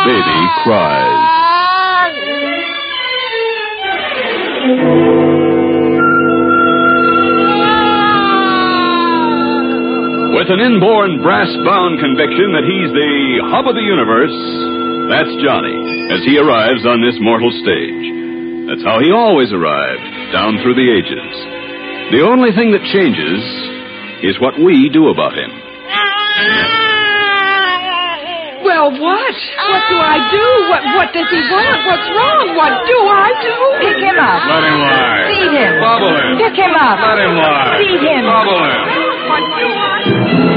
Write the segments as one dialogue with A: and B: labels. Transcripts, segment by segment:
A: baby cries. With an inborn brass-bound conviction that he's the hub of the universe, that's Johnny, as he arrives on this mortal stage. That's how he always arrived, down through the ages. The only thing that changes is what we do about him.
B: Well, what? What do I do? What does he want? What's wrong? What do I do?
C: Pick him up.
D: Let him lie.
C: Feed him.
D: Bubble him.
C: Pick him up.
D: Let him lie.
C: Feed him.
D: Bubble him.
B: What do I do?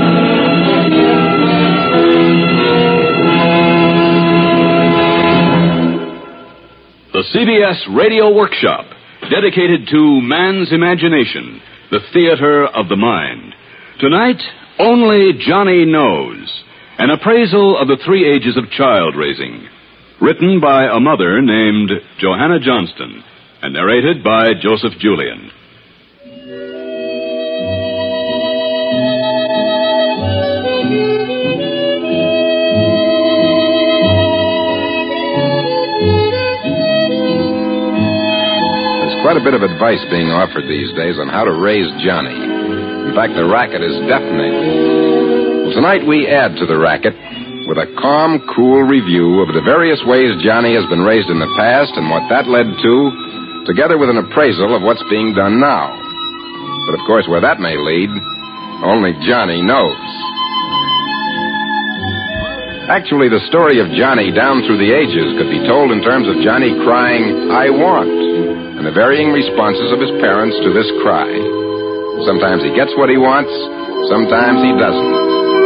A: The CBS Radio Workshop, dedicated to man's imagination, the theater of the mind. Tonight, Only Johnny Knows, an appraisal of the 3 ages of child raising. Written by a mother named Johanna Johnston, and narrated by Joseph Julian.
E: Quite a bit of advice being offered these days on how to raise Johnny. In fact, the racket is deafening. Well, tonight we add to the racket with a calm, cool review of the various ways Johnny has been raised in the past and what that led to, together with an appraisal of what's being done now. But, of course, where that may lead, only Johnny knows. Actually, the story of Johnny down through the ages could be told in terms of Johnny crying, "I want," and the varying responses of his parents to this cry. Sometimes he gets what he wants, sometimes he doesn't.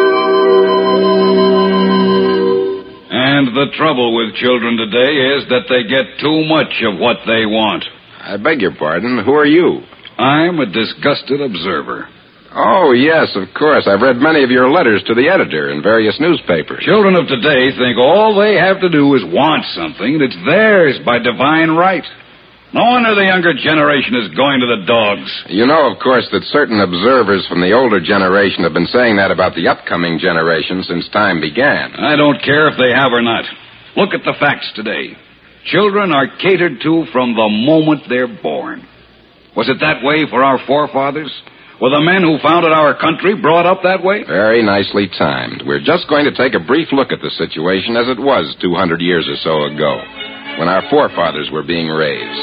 D: And the trouble with children today is that they get too much of what they want.
E: I beg your pardon, who are you?
D: I'm a disgusted observer.
E: Oh, yes, of course. I've read many of your letters to the editor in various newspapers.
D: Children of today think all they have to do is want something that's theirs by divine right. No wonder the younger generation is going to the dogs.
E: You know, of course, that certain observers from the older generation have been saying that about the upcoming generation since time began.
D: I don't care if they have or not. Look at the facts today. Children are catered to from the moment they're born. Was it that way for our forefathers? Were the men who founded our country brought up that way?
E: Very nicely timed. We're just going to take a brief look at the situation as it was 200 years or so ago, when our forefathers were being raised.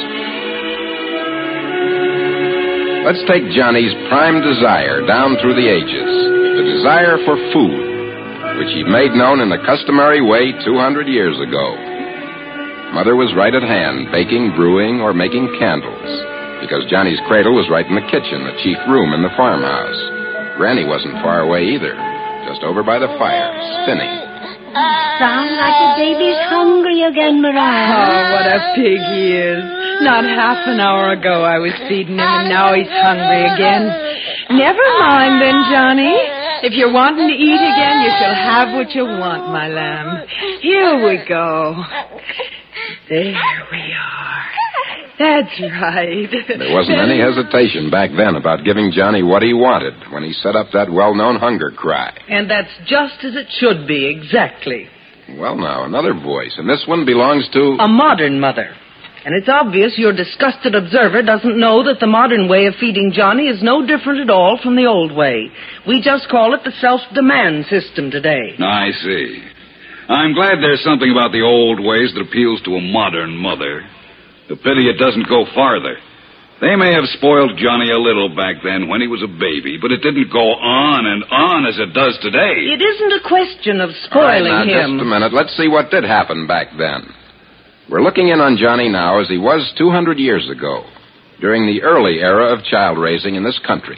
E: Let's take Johnny's prime desire down through the ages, the desire for food, which he made known in the customary way 200 years ago. Mother was right at hand, baking, brewing, or making candles, because Johnny's cradle was right in the kitchen, the chief room in the farmhouse. Granny wasn't far away either, just over by the fire, spinning.
C: Sounds like the baby's hungry again, Mariah.
B: Oh, what a pig he is. Not half an hour ago I was feeding him, and now he's hungry again. Never mind then, Johnny. If you're wanting to eat again, you shall have what you want, my lamb. Here we go. There we are. That's right.
E: There wasn't any hesitation back then about giving Johnny what he wanted when he set up that well-known hunger cry.
B: And that's just as it should be, exactly.
E: Well, now, another voice, and this one belongs to...
B: A modern mother. And it's obvious your disgusted observer doesn't know that the modern way of feeding Johnny is no different at all from the old way. We just call it the self-demand system today.
D: I see. I'm glad there's something about the old ways that appeals to a modern mother. The pity it doesn't go farther. They may have spoiled Johnny a little back then when he was a baby, but it didn't go on and on as it does today.
B: It isn't a question of spoiling
E: All right, now,
B: him.
E: just a minute. Let's see what did happen back then. We're looking in on Johnny now as he was 200 years ago, during the early era of child raising in this country.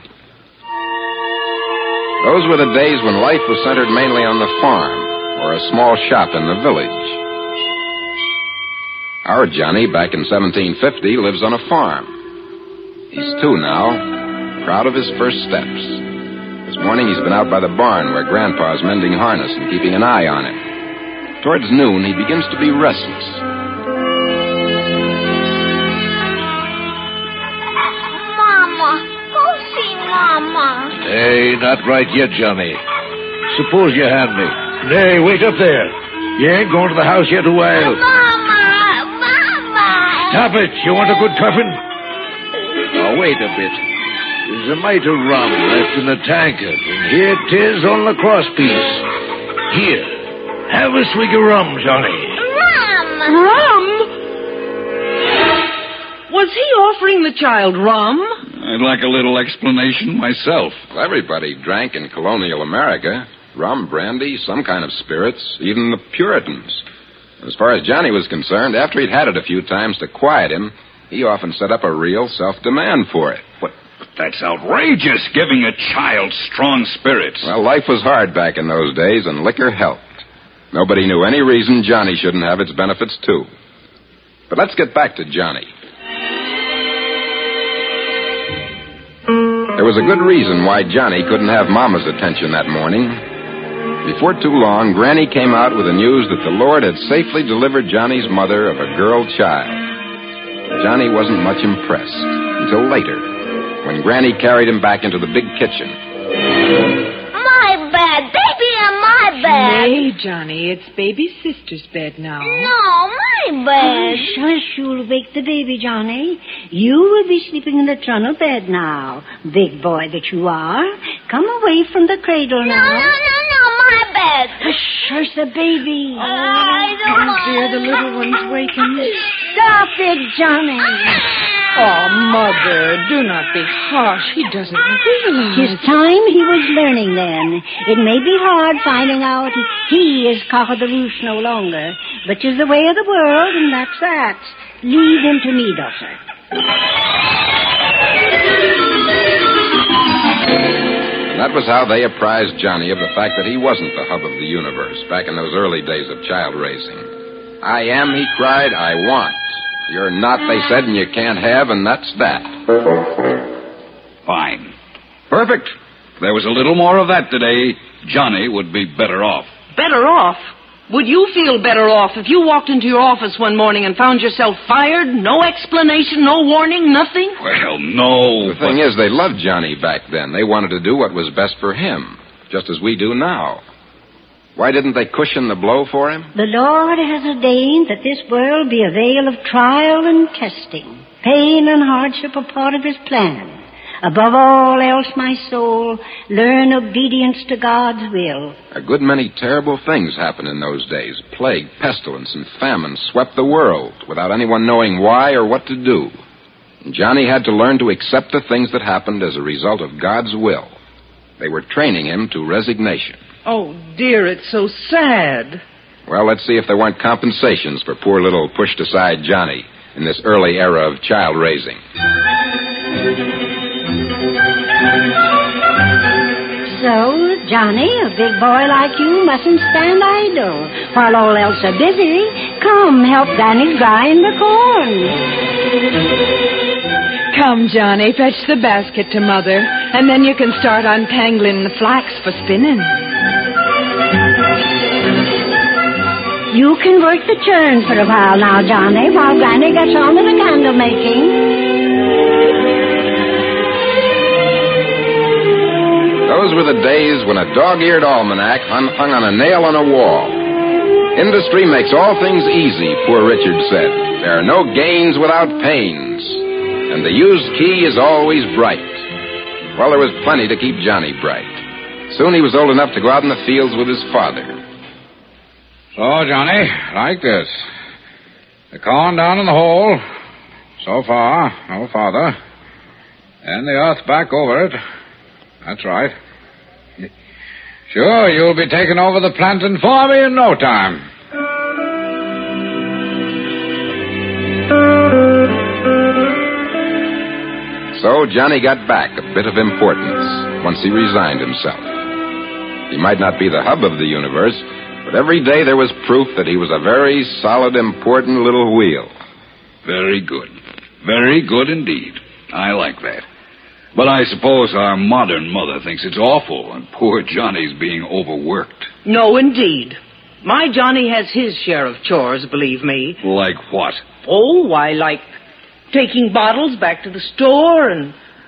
E: Those were the days when life was centered mainly on the farm or a small shop in the village. Our Johnny, back in 1750, lives on a farm. He's 2 now, proud of his first steps. This morning he's been out by the barn where Grandpa's mending harness and keeping an eye on him. Towards noon, he begins to be restless.
F: Mama, go see Mama.
G: Hey, not right yet, Johnny. Suppose you hand me. Nay, wait up there. You ain't going to the house yet a while.
F: Mama!
G: Stop it. You want a good cuffing? Now, wait a bit. There's a mite of rum left in the tankard, and here it is on the crosspiece. Here, have a swig of rum, Johnny.
B: Rum? Was he offering the child rum?
D: I'd like a little explanation myself.
E: Well, everybody drank in colonial America. Rum, brandy, some kind of spirits, even the Puritans. As far as Johnny was concerned, after he'd had it a few times to quiet him, he often set up a real self-demand for it.
D: But that's outrageous, giving a child strong spirits.
E: Well, life was hard back in those days, and liquor helped. Nobody knew any reason Johnny shouldn't have its benefits, too. But let's get back to Johnny. There was a good reason why Johnny couldn't have Mama's attention that morning. Before too long, Granny came out with the news that the Lord had safely delivered Johnny's mother of a girl child. Johnny wasn't much impressed until later, when Granny carried him back into the big kitchen.
F: My bed. Baby in my bed.
B: Nay, Johnny, it's baby's sister's bed now.
F: No, my bed.
C: Shush, you'll wake the baby, Johnny. You will be sleeping in the trundle bed now, big boy that you are. Come away from the cradle
F: No,
C: now.
F: my bed.
C: Shush, the baby.
F: I don't
B: Oh, dear, the little one's waking.
C: Stop it, Johnny.
B: Oh, Mother, do not be harsh. He doesn't realize.
C: His time he was learning then. It may be hard finding out he is cock of the roost no longer, but 'tis the way of the world, and that's that. Leave him to me, daughter.
E: And that was how they apprised Johnny of the fact that he wasn't the hub of the universe back in those early days of child raising. I am, he cried, I want. You're not, they said, and you can't have, and that's that.
D: Fine. Perfect. If there was a little more of that today, Johnny would be better off.
H: Better off? Would you feel better off if you walked into your office one morning and found yourself fired? No explanation, no warning, nothing?
D: Well, no.
E: The thing is, they loved Johnny back then. They wanted to do what was best for him, just as we do now. Why didn't they cushion the blow for him?
C: The Lord has ordained that this world be a vale of trial and testing. Pain and hardship are part of his plan. Above all else, my soul, learn obedience to God's will.
E: A good many terrible things happened in those days. Plague, pestilence, and famine swept the world without anyone knowing why or what to do. And Johnny had to learn to accept the things that happened as a result of God's will. They were training him to resignation.
H: Oh, dear, it's so sad.
E: Well, let's see if there weren't compensations for poor little pushed-aside Johnny in this early era of child raising.
C: So, Johnny, a big boy like you mustn't stand idle. While all else are busy, come help Danny grind the corn.
B: Come, Johnny, fetch the basket to Mother, and then you can start untangling the flax for spinning.
C: You can work the churn for a while now, Johnny, while Granny gets on with the candle making.
E: Those were the days when a dog-eared almanac hung on a nail on a wall. Industry makes all things easy, poor Richard said. There are no gains without pains. And the used key is always bright. Well, there was plenty to keep Johnny bright. Soon he was old enough to go out in the fields with his father.
I: So, Johnny, like this. The corn down in the hole. So far, no farther. And the earth back over it. That's right. Sure, you'll be taking over the planting for me in no time.
E: So Johnny got back a bit of importance once he resigned himself. He might not be the hub of the universe, but every day there was proof that he was a very solid, important little wheel.
D: Very good. Very good indeed. I like that. But I suppose our modern mother thinks it's awful and poor Johnny's being overworked.
H: No, indeed. My Johnny has his share of chores, believe me.
D: Like what?
H: Oh, why, like taking bottles back to the store and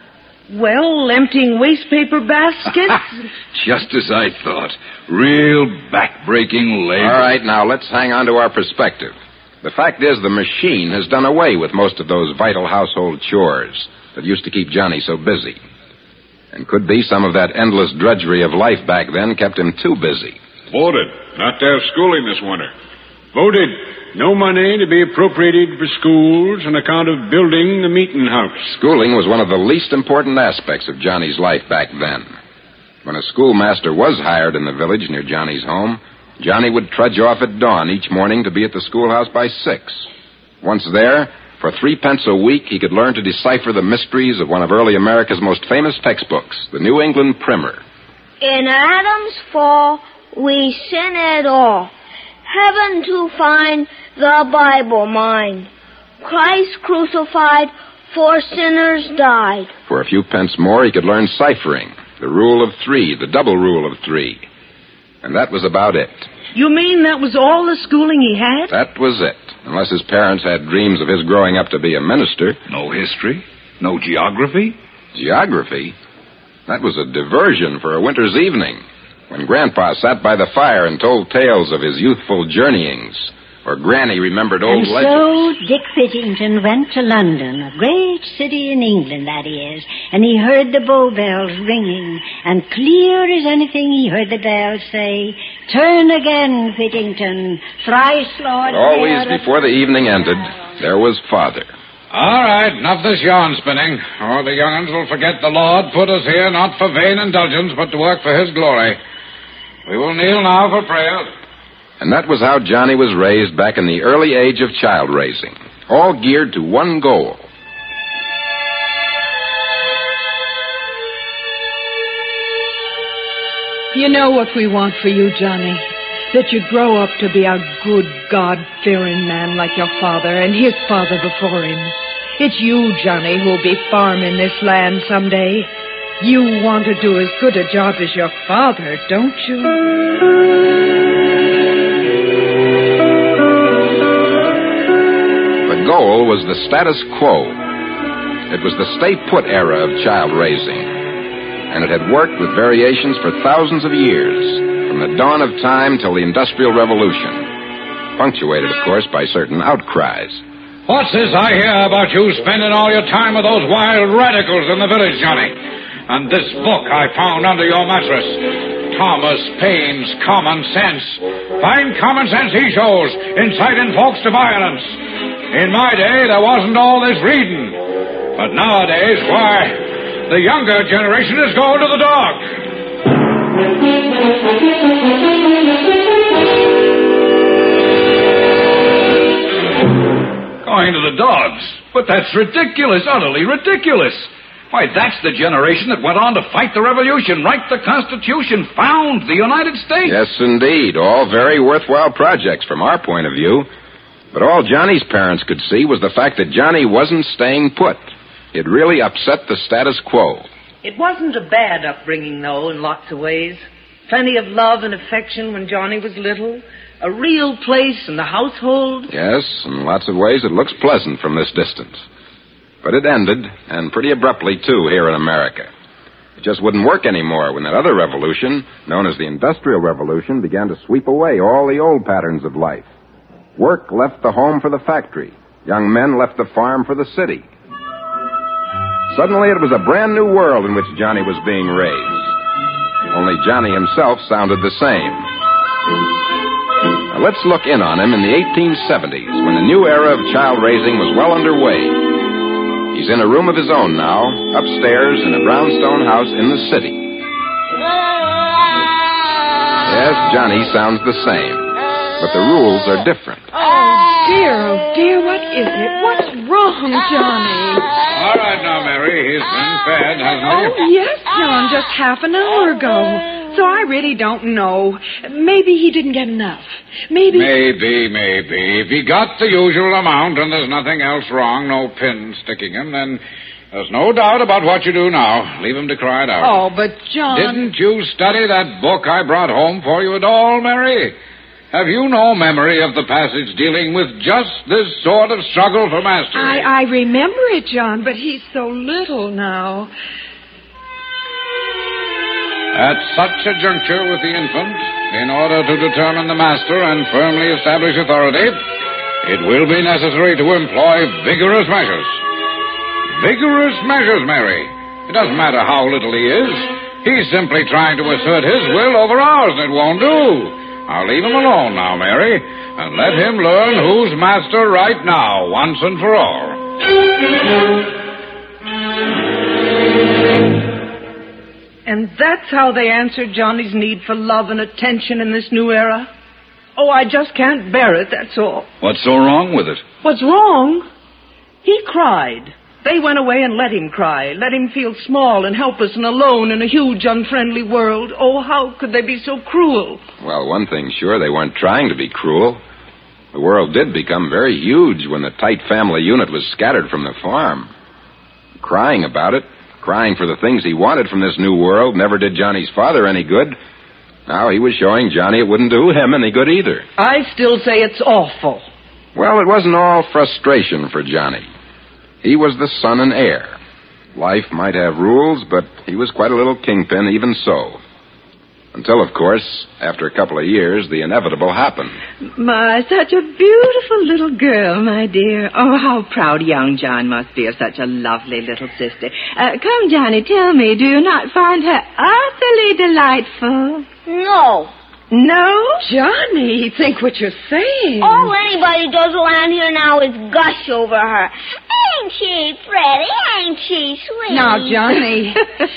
H: Well, emptying waste paper baskets?
D: Just as I thought. Real back-breaking labor.
E: All right, now let's hang on to our perspective. The fact is the machine has done away with most of those vital household chores that used to keep Johnny so busy. And could be some of that endless drudgery of life back then kept him too busy.
J: Voted not to have schooling this winter. Voted no money to be appropriated for schools on account of building the meeting house.
E: Schooling was one of the least important aspects of Johnny's life back then. When a schoolmaster was hired in the village near Johnny's home, Johnny would trudge off at dawn each morning to be at the schoolhouse by 6. Once there, for 3 pence a week, he could learn to decipher the mysteries of one of early America's most famous textbooks, the New England Primer.
F: In Adam's fall, we sin at all. Heaven to find, the Bible mind. Christ crucified, for sinners died.
E: For a few pence more, he could learn ciphering, the rule of 3, the double rule of 3. And that was about it.
H: You mean that was all the schooling he had?
E: That was it. Unless his parents had dreams of his growing up to be a minister.
D: No history? No geography?
E: Geography? That was a diversion for a winter's evening, when Grandpa sat by the fire and told tales of his youthful journeyings, or Granny remembered old legends.
C: And so Dick Whittington went to London, a great city in England, that is, and he heard the Bow Bells ringing, and clear as anything he heard the bells say, "Turn again, Whittington, thrice Lord."
E: Always before the evening ended, there was Father.
I: All right, enough this yarn spinning, or the young'uns will forget the Lord put us here not for vain indulgence, but to work for His glory. We will kneel now for prayer.
E: And that was how Johnny was raised back in the early age of child raising, all geared to one goal.
B: You know what we want for you, Johnny? That you grow up to be a good, God-fearing man like your father and his father before him. It's you, Johnny, who'll be farming this land someday. You want to do as good a job as your father, don't you?
E: The goal was the status quo. It was the stay-put era of child raising, and it had worked with variations for thousands of years, from the dawn of time till the Industrial Revolution, punctuated, of course, by certain outcries.
I: What's this I hear about you spending all your time with those wild radicals in the village, Johnny? And this book I found under your mattress, Thomas Paine's Common Sense. Fine common sense he shows, inciting folks to violence. In my day, there wasn't all this reading. But nowadays, why, the younger generation is going to the dogs.
D: Going to the dogs? But that's ridiculous, utterly ridiculous. Why, that's the generation that went on to fight the Revolution, write the Constitution, found the United States.
E: Yes, indeed. All very worthwhile projects from our point of view. But all Johnny's parents could see was the fact that Johnny wasn't staying put. It really upset the status quo.
H: It wasn't a bad upbringing, though, in lots of ways. Plenty of love and affection when Johnny was little. A real place in the household.
E: Yes, in lots of ways it looks pleasant from this distance. But it ended, and pretty abruptly, too, here in America. It just wouldn't work anymore when that other revolution, known as the Industrial Revolution, began to sweep away all the old patterns of life. Work left the home for the factory. Young men left the farm for the city. Suddenly, it was a brand new world in which Johnny was being raised. Only Johnny himself sounded the same. Now, let's look in on him in the 1870s, when the new era of child raising was well underway. He's in a room of his own now, upstairs in a brownstone house in the city. Yes, Johnny sounds the same, but the rules are different.
B: Oh, dear, what is it? What's wrong, Johnny?
I: All right now, Mary, he's been fed, hasn't he?
B: Oh, yes, John, just half an hour ago. So I really don't know. Maybe he didn't get enough. Maybe.
I: Maybe. If he got the usual amount and there's nothing else wrong, no pin sticking him, then there's no doubt about what you do now. Leave him to cry it out.
B: Oh, but John...
I: Didn't you study that book I brought home for you at all, Mary? Have you no memory of the passage dealing with just this sort of struggle for mastery?
B: I remember it, John, but he's so little now.
I: At such a juncture with the infant, in order to determine the master and firmly establish authority, it will be necessary to employ vigorous measures. Vigorous measures, Mary. It doesn't matter how little he is. He's simply trying to assert his will over ours, and it won't do. I'll leave him alone now, Mary, and let him learn who's master right now, once and for all.
H: And that's how they answered Johnny's need for love and attention in this new era? Oh, I just can't bear it, that's all.
D: What's so wrong with it?
H: What's wrong? He cried. They went away and let him cry, let him feel small and helpless and alone in a huge, unfriendly world. Oh, how could they be so cruel?
E: Well, one thing's sure, they weren't trying to be cruel. The world did become very huge when the tight family unit was scattered from the farm. Crying about it, crying for the things he wanted from this new world, never did Johnny's father any good. Now he was showing Johnny it wouldn't do him any good either.
H: I still say it's awful.
E: Well, it wasn't all frustration for Johnny. He was the son and heir. Life might have rules, but he was quite a little kingpin even so. Until, of course, after a couple of years, the inevitable happened.
B: My, such a beautiful little girl, my dear. Oh, how proud young John must be of such a lovely little sister. Come, Johnny, tell me, do you not find her utterly delightful?
F: No.
B: No? Johnny, think what you're saying.
F: All anybody does around here now is gush over her. Ain't she pretty? Ain't she sweet?
B: Now, Johnny.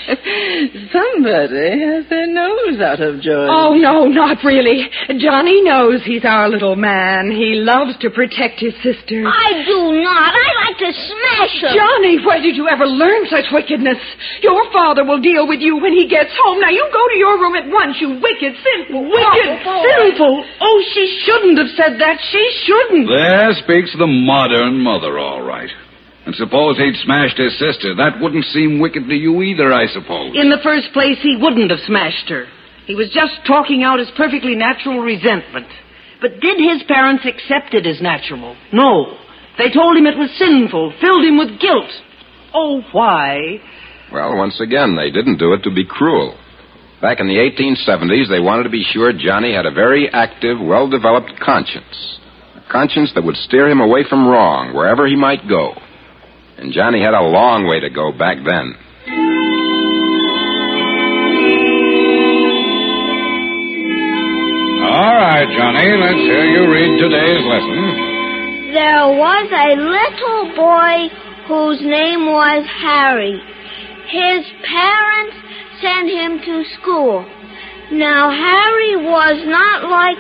B: Somebody has their nose out of joint.
K: Oh, no, not really. Johnny knows he's our little man. He loves to protect his sister.
F: I do not. I like to smash her.
K: Johnny, where did you ever learn such wickedness? Your father will deal with you when he gets home. Now, you go to your room at once, you wicked, sinful,
H: Sinful. Oh, she shouldn't have said that. She shouldn't.
D: There speaks the modern mother, all right. And suppose he'd smashed his sister. That wouldn't seem wicked to you either, I suppose.
H: In the first place, he wouldn't have smashed her. He was just talking out his perfectly natural resentment. But did his parents accept it as natural? No. They told him it was sinful, filled him with guilt. Oh, why?
E: Well, once again, they didn't do it to be cruel. Back in the 1870s, they wanted to be sure Johnny had a very active, well-developed conscience. A conscience that would steer him away from wrong, wherever he might go. And Johnny had a long way to go back then.
I: All right, Johnny, let's hear you read today's lesson.
F: There was a little boy whose name was Harry. His parents sent him to school. Now, Harry was not like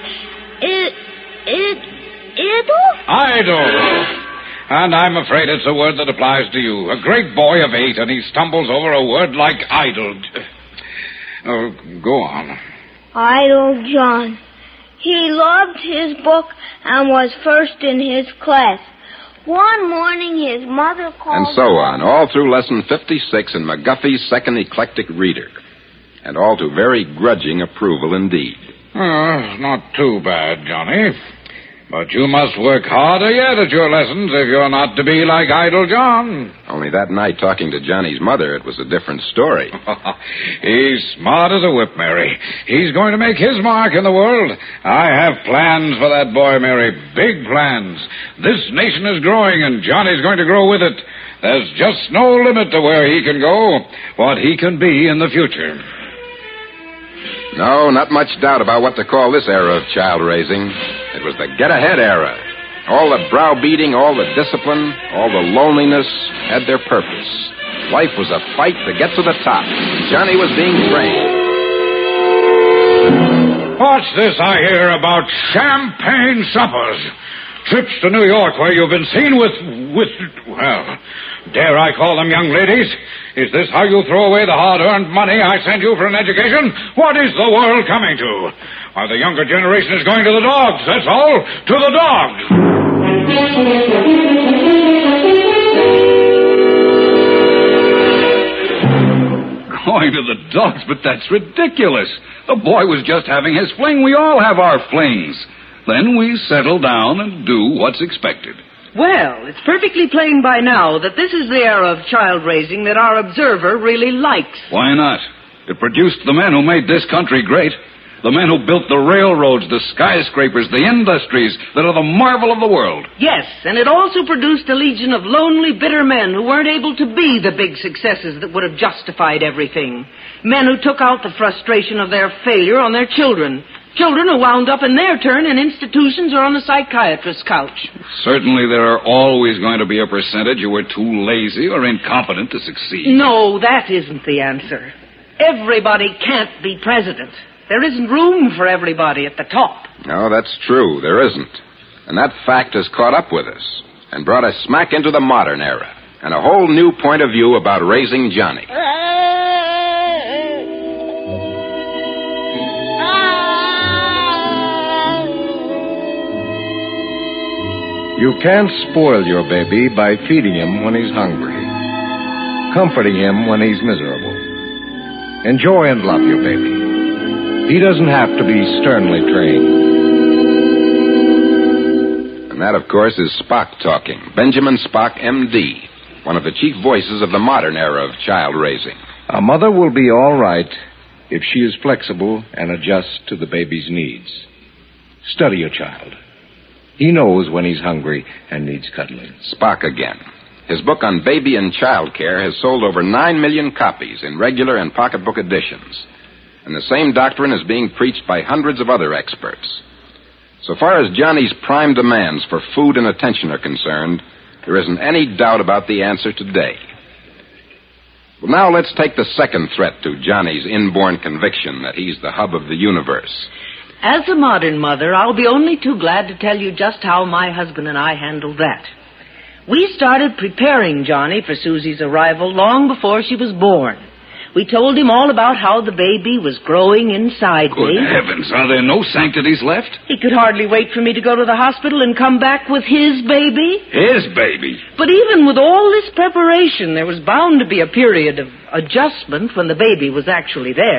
I: idle. And I'm afraid it's a word that applies to you. A great boy of 8, and he stumbles over a word like idle. Oh, go on.
F: Idle John. He loved his book and was first in his class. One morning, his mother called...
E: And so on, all through lesson 56 in McGuffey's Second Eclectic Reader. And all to very grudging approval indeed.
I: Not too bad, Johnny. But you must work harder yet at your lessons if you're not to be like Idle John.
E: Only that night, talking to Johnny's mother, it was a different story.
I: He's smart as a whip, Mary. He's going to make his mark in the world. I have plans for that boy, Mary. Big plans. This nation is growing, and Johnny's going to grow with it. There's just no limit to where he can go, what he can be in the future.
E: No, not much doubt about what to call this era of child raising. It was the get-ahead era. All the browbeating, all the discipline, all the loneliness had their purpose. Life was a fight to get to the top. Johnny was being trained.
I: What's this I hear about champagne suppers? Trips to New York where you've been seen with, well, dare I call them young ladies? Is this how you throw away the hard-earned money I sent you for an education? What is the world coming to? Why, the younger generation is going to the dogs, that's all. To the dogs.
D: Going to the dogs? But that's ridiculous. The boy was just having his fling. We all have our flings. Then we settle down and do what's expected.
H: Well, it's perfectly plain by now that this is the era of child raising that our observer really likes.
D: Why not? It produced the men who made this country great. The men who built the railroads, the skyscrapers, the industries that are the marvel of the world.
H: Yes, and it also produced a legion of lonely, bitter men who weren't able to be the big successes that would have justified everything. Men who took out the frustration of their failure on their children. Children who wound up in their turn in institutions or on a psychiatrist's couch.
D: Certainly there are always going to be a percentage who are too lazy or incompetent to succeed.
H: No, that isn't the answer. Everybody can't be president. There isn't room for everybody at the top.
E: No, that's true. There isn't. And that fact has caught up with us and brought us smack into the modern era and a whole new point of view about raising Johnny.
L: You can't spoil your baby by feeding him when he's hungry, comforting him when he's miserable. Enjoy and love your baby. He doesn't have to be sternly trained.
E: And that, of course, is Spock talking. Benjamin Spock, M.D., one of the chief voices of the modern era of child raising.
L: A mother will be all right if she is flexible and adjusts to the baby's needs. Study your child. He knows when he's hungry and needs cuddling.
E: Spock again. His book on baby and child care has sold over 9 million copies in regular and pocketbook editions. And the same doctrine is being preached by hundreds of other experts. So far as Johnny's prime demands for food and attention are concerned, there isn't any doubt about the answer today. Well, now let's take the second threat to Johnny's inborn conviction that he's the hub of the universe.
H: As a modern mother, I'll be only too glad to tell you just how my husband and I handled that. We started preparing Johnny for Susie's arrival long before she was born. We told him all about how the baby was growing inside me.
D: Good heavens, are there no sanctities left?
H: He could hardly wait for me to go to the hospital and come back with his baby.
D: His baby?
H: But even with all this preparation, there was bound to be a period of adjustment when the baby was actually there.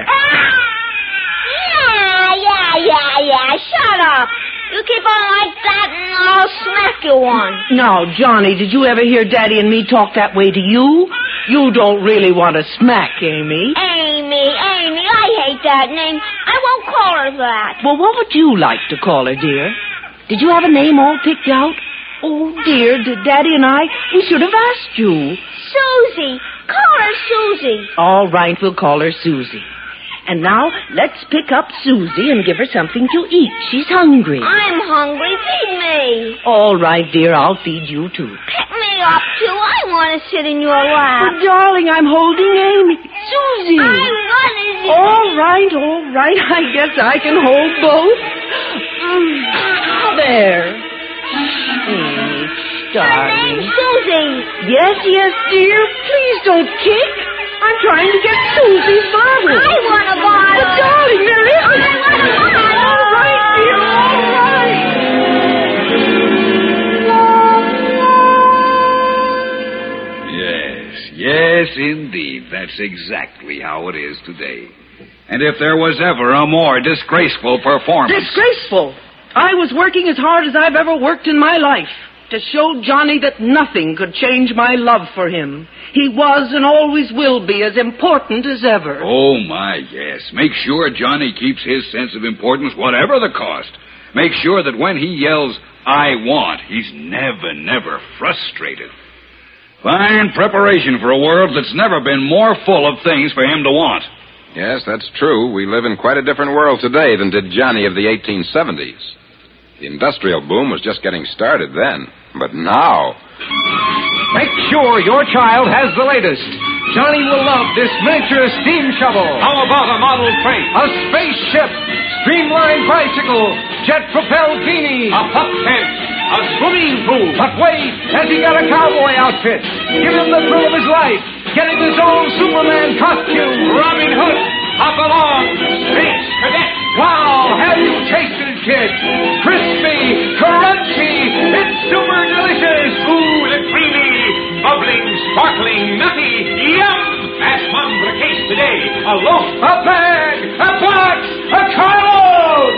F: Yeah, shut up. You keep on like that and I'll smack you one.
H: Now, Johnny, did you ever hear Daddy and me talk that way to you? You don't really want to smack Amy.
F: Amy, I hate that name. I won't call her that.
H: Well, what would you like to call her, dear? Did you have a name all picked out? Oh, dear, did Daddy and we should have asked you.
F: Susie. Call her Susie.
H: All right, we'll call her Susie. And now, let's pick up Susie and give her something to eat. She's hungry.
F: I'm hungry. Feed me.
H: All right, dear, I'll feed you, too.
F: Pick me up, too. I want to sit in your lap.
H: But, darling, I'm holding Amy. Susie.
F: I'm running.
H: All right. I guess I can hold both. There. Amy, darling.
F: My name's Susie.
H: Yes, dear. Please don't kick. I'm trying to get Susie's bottle.
F: I want a bottle.
H: But, darling, there isn't.
F: I want a bottle.
H: All right, dear, all right.
D: Yes, indeed. That's exactly how it is today. And if there was ever a more disgraceful performance...
H: Disgraceful? I was working as hard as I've ever worked in my life to show Johnny that nothing could change my love for him. He was and always will be as important as ever.
D: Oh, my, yes. Make sure Johnny keeps his sense of importance, whatever the cost. Make sure that when he yells, I want, he's never frustrated. Fine preparation for a world that's never been more full of things for him to want.
E: Yes, that's true. We live in quite a different world today than did Johnny of the 1870s. The industrial boom was just getting started then. But now...
M: Make sure your child has the latest. Johnny will love this miniature steam shovel.
J: How about a model crate?
M: A spaceship, streamlined bicycle, jet-propelled beanie.
J: A pup tent. A swimming pool.
M: But wait, has he got a cowboy outfit? Give him the thrill of his life. Getting his own Superman costume.
J: Robin Hood. Hop along. Space Cadet.
M: Wow, have you tasted it, kid? Crispy, crunchy, it's super delicious.
J: Smooth and creamy. Bubbling, sparkling, nutty. Yum! That's one for the case today. A loaf.
M: A bag, a box, a carload.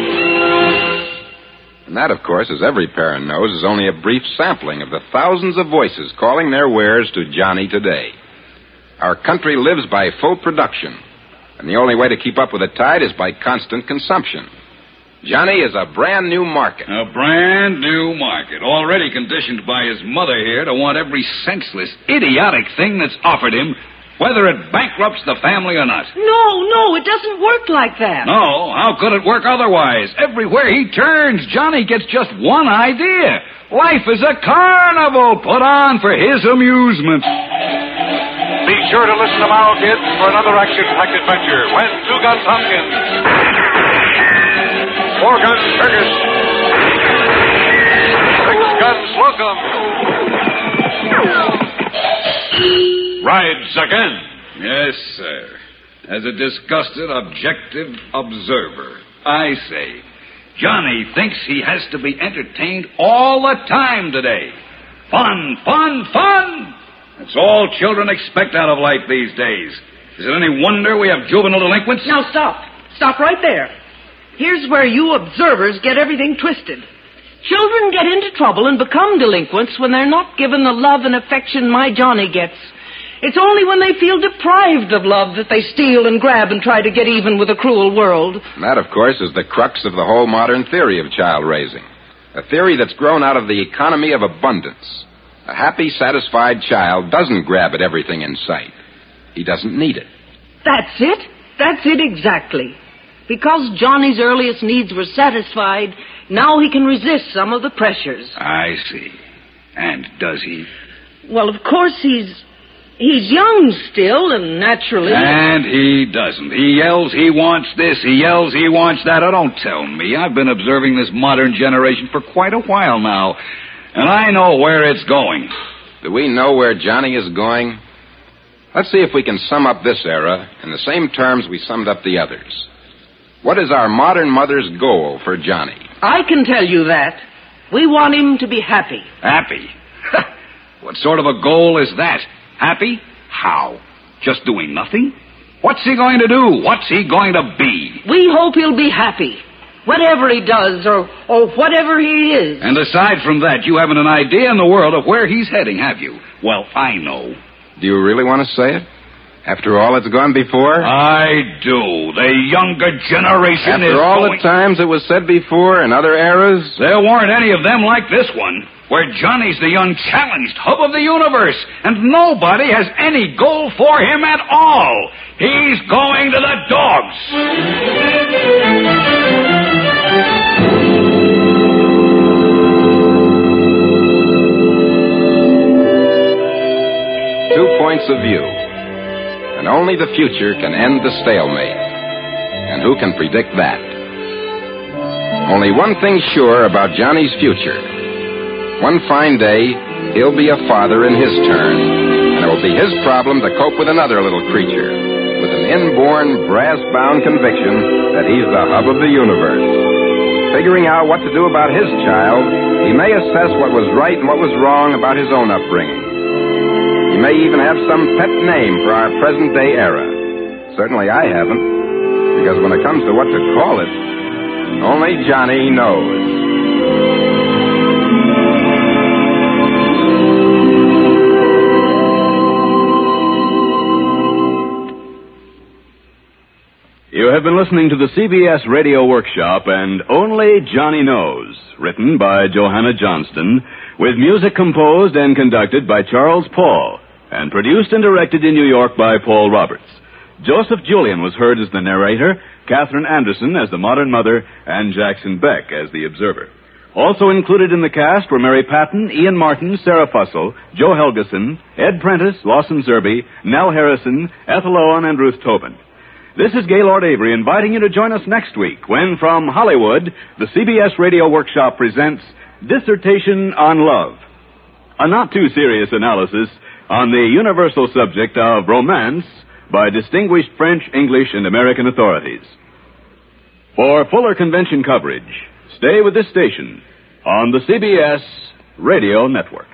E: And that, of course, as every parent knows, is only a brief sampling of the thousands of voices calling their wares to Johnny today. Our country lives by full production, And the only way to keep up with the tide is by constant consumption. Johnny is a brand new market.
D: A brand new market, already conditioned by his mother here to want every senseless, idiotic thing that's offered him, whether it bankrupts the family or not.
H: No, it doesn't work like that.
D: No, how could it work otherwise? Everywhere he turns, Johnny gets just one idea. Life is a carnival put on for his amusement.
N: Be sure to listen tomorrow, kids, for another action-packed adventure when 2 Guns Tompkins, 4 Guns Fergus, 6 Guns Slocum
J: rides again.
D: Yes, sir. As a disgusted, objective observer, I say, Johnny thinks he has to be entertained all the time today. Fun, fun, fun! That's all children expect out of life these days. Is it any wonder we have juvenile delinquents?
H: Now, stop. Stop right there. Here's where you observers get everything twisted. Children get into trouble and become delinquents when they're not given the love and affection my Johnny gets. It's only when they feel deprived of love that they steal and grab and try to get even with a cruel world.
E: And that, of course, is the crux of the whole modern theory of child raising. A theory that's grown out of the economy of abundance. A happy, satisfied child doesn't grab at everything in sight. He doesn't need it.
H: That's it. That's it exactly. Because Johnny's earliest needs were satisfied, now he can resist some of the pressures.
D: I see. And does he?
H: Well, of course, he's young still, and naturally...
D: And he doesn't. He yells he wants this, he yells he wants that. Oh, don't tell me. I've been observing this modern generation for quite a while now, and I know where it's going.
E: Do we know where Johnny is going? Let's see if we can sum up this era in the same terms we summed up the others. What is our modern mother's goal for Johnny?
H: I can tell you that. We want him to be happy.
D: Happy? What sort of a goal is that? Happy? How? Just doing nothing? What's he going to do? What's he going to be?
H: We hope he'll be happy. Whatever he does or whatever he is.
D: And aside from that, you haven't an idea in the world of where he's heading, have you? Well, I know.
E: Do you really want to say it? After all that's gone before?
D: I do. The younger generation
E: After all the times it was said before in other eras?
D: There weren't any of them like this one, where Johnny's the unchallenged hub of the universe, and nobody has any goal for him at all. He's going to the dogs.
E: 2 points of view. And only the future can end the stalemate. And who can predict that? Only one thing sure about Johnny's future. One fine day, he'll be a father in his turn, and it will be his problem to cope with another little creature, with an inborn, brass-bound conviction that he's the hub of the universe. Figuring out what to do about his child, he may assess what was right and what was wrong about his own upbringing. He may even have some pet name for our present-day era. Certainly I haven't, because when it comes to what to call it, only Johnny knows.
A: You have been listening to the CBS Radio Workshop and Only Johnny Knows, written by Johanna Johnston, with music composed and conducted by Charles Paul, and produced and directed in New York by Paul Roberts. Joseph Julian was heard as the narrator, Catherine Anderson as the modern mother, and Jackson Beck as the observer. Also included in the cast were Mary Patton, Ian Martin, Sarah Fussell, Joe Helgeson, Ed Prentice, Lawson Zerby, Nell Harrison, Ethel Owen, and Ruth Tobin. This is Gaylord Avery inviting you to join us next week when, from Hollywood, the CBS Radio Workshop presents Dissertation on Love, a not-too-serious analysis on the universal subject of romance by distinguished French, English, and American authorities. For fuller convention coverage, stay with this station on the CBS Radio Network.